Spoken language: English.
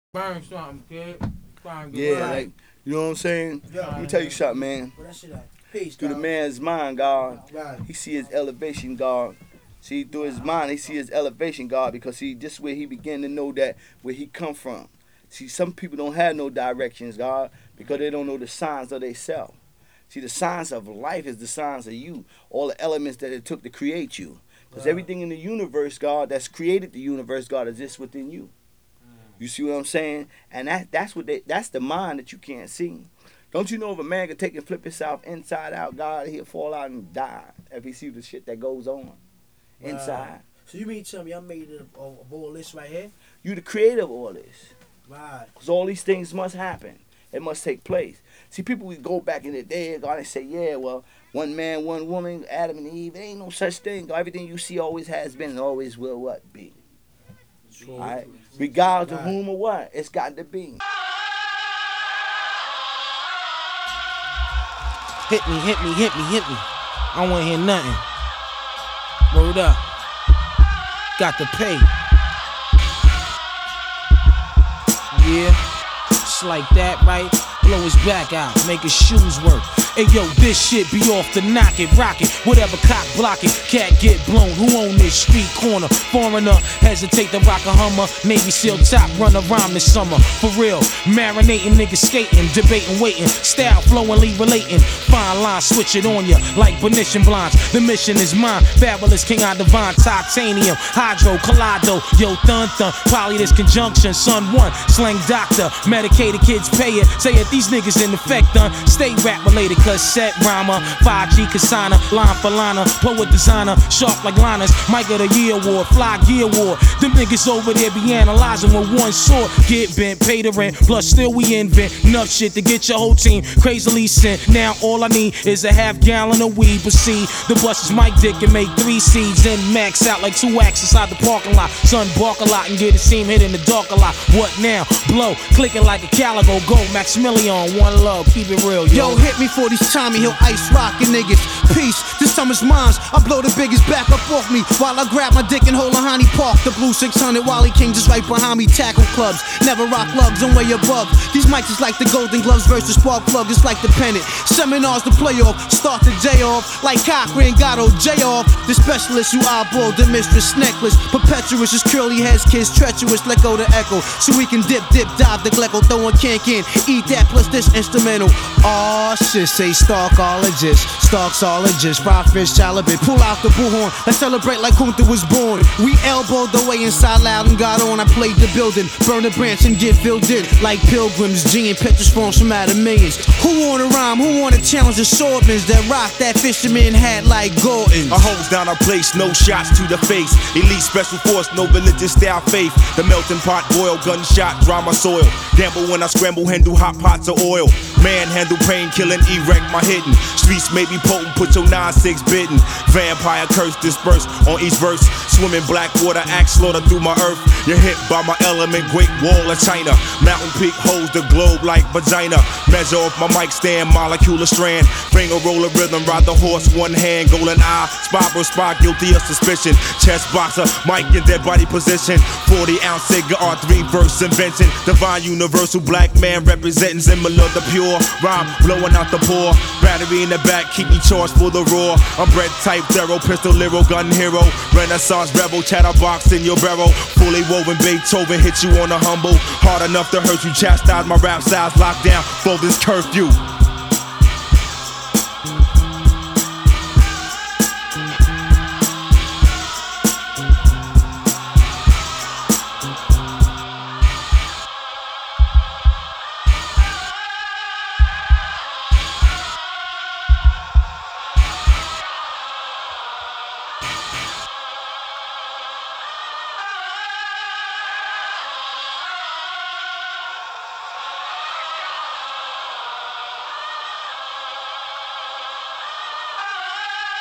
Burn something, kid. Yeah, like, you know what I'm saying? Let me tell you something, man. Through the man's mind, God, he see his elevation, God. See, through his mind, he see his elevation, God, because see, this where he began to know that where he come from. See, some people don't have no directions, God, because they don't know the signs of themselves. See, the signs of life is the signs of you, all the elements that it took to create you. Because everything in the universe, God, that's created the universe, God, exists within you. You see what I'm saying? And that's the mind that you can't see. Don't you know if a man could take and flip himself inside out, God, he'll fall out and die if he see the shit that goes on inside. So you mean tell me I made it of all this right here? You the creator of all this. Right. Because all these things must happen. It must take place. See, people we go back in the day, God, and say, yeah, well, one man, one woman, Adam and Eve, it ain't no such thing. Everything you see always has been and always will what be. All right? Regardless of whom or what, it's got to be. Hit me. I don't want to hear nothing. Word up. Got to pay. Yeah, just like that, right? Blow his back out, make his shoes work. Hey yo, this shit be off the knock it, rock it, whatever cock block it, cat get blown. Who own this street corner? Foreigner, hesitate to rock a Hummer. Navy SEAL top, run a rhyme this summer. For real, marinating niggas skating, debating, waiting, style flowingly relating. Fine line, switch it on ya like Venetian blinds. The mission is mine, fabulous king I divine, titanium, hydro, collido, yo thun, probably this conjunction, son one, slang doctor, medicated kids pay it, say it, these niggas in effect done, stay rap related. Cassette rhymer, 5G Kasana, line for liner, poet designer, sharp like liners, Mike of the Year Award, Fly Gear Award. Them niggas over there be analyzing with one sword. Get bent, pay the rent, plus still we invent enough shit to get your whole team crazily sent. Now all I need is a half gallon of weed, but see, the bus is Mike Dick and make 3 seeds and max out like 2 acts inside the parking lot. Son bark a lot and get his team hit in the dark a lot. What now? Blow, clicking like a calico, go Maximilian, one love, keep it real, yo. Hit me for these Tommy Hill ice rockin' niggas. Peace, this summer's mine. I blow the biggest back up off me while I grab my dick and hold a honey park. The blue 600 Wally King just right behind me. Tackle clubs, never rock lugs, I'm way above. These mics is like the Golden Gloves versus Spark Plug. It's like the pennant. Seminars to play off, start the day off like Cochran Gatto J off. The specialist who eyeball the mistress necklace. Perpetuous is curly heads, kids treacherous. Let go the echo so we can dip, dive the glecko, throwing cank in. Eat that plus this instrumental. Aw shit, say Starksologist, fried fish, halibut. Pull out the bullhorn, let's celebrate like Kunta was born. We elbowed the way inside loud and got on. I played the building, burn a branch and get filled in like pilgrims. G and Petrus forms from out of millions. Who wanna rhyme? Who wanna challenge the swordmans that rock that fisherman hat like Gordon? A hose down our place, no shots to the face. Elite special force, no religious style faith. The melting pot boil, gunshot, dry my soil. Gamble when I scramble, handle hot pots of oil. Manhandle, pain, killing, erect my hidden. Streets may be potent, put your 9-6 bitten. Vampire curse dispersed on each verse. Swimming black water, axe slaughter through my earth. You're hit by my element, Great Wall of China. Mountain peak holds the globe like vagina. Measure off my mic stand, molecular strand. Finger roll a rhythm, ride the horse, one hand, golden eye. Spy, guilty of suspicion. Chest boxer, mic in dead body position. 40-ounce cigar, R3 verse invention. Divine universal black man representing similar the pure. Rhyme blowing out the pore. Battery in the back, keep me charged for the roar. I'm bread type, thorough, pistol, literal, gun hero. Renaissance rebel, chatterbox in your barrel. Fully woven, Beethoven, hit you on the humble. Hard enough to hurt you, chastise my rap styles, lockdown for this curfew.